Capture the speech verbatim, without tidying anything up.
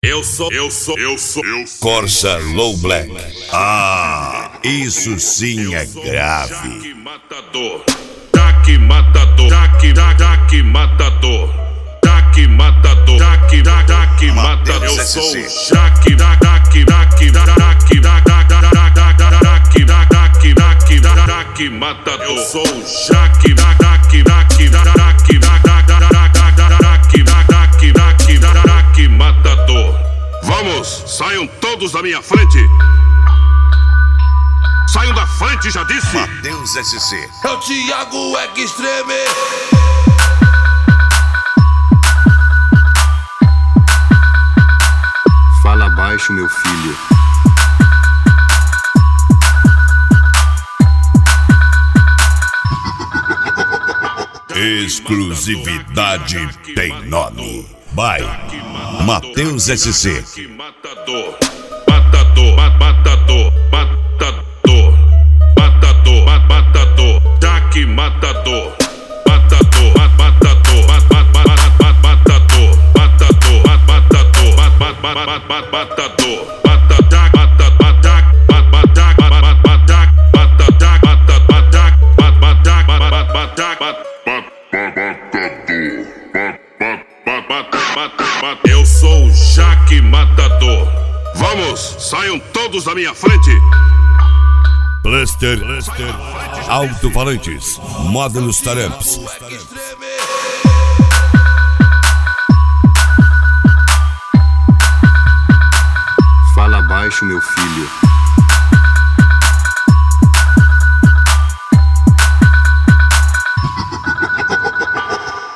Eu sou, eu sou, eu sou, eu sou. Corsa Low Black. Ah, isso sim é grave. Jaque matador, Jaque matador, Jaque, Jaque matador, Jaque matador, Jaque, Jaque matador. Eu sou o Jaque, Jaque, Jaque, Jaque, Jaque, Jaque, Jaque, Jaque matador. Eu sou o Jaque, Jaque, Jaque, Jaque, Jaque matador. Vamos, saiam todos da minha frente. Saiam da frente, já disse. Matheus S C. É o Thiago Extreme. Fala baixo, meu filho. Exclusividade tem nome. Vai, Matheus S C. Matador, matador, matador, matador, matador, matador, Jaque matador, matador, matador, matador, matador, matador, matador, eu sou o Jaque matador. Vamos, saiam todos da minha frente. Cluster, Alto-Falantes, Módulos Taramps. Fala baixo, meu filho.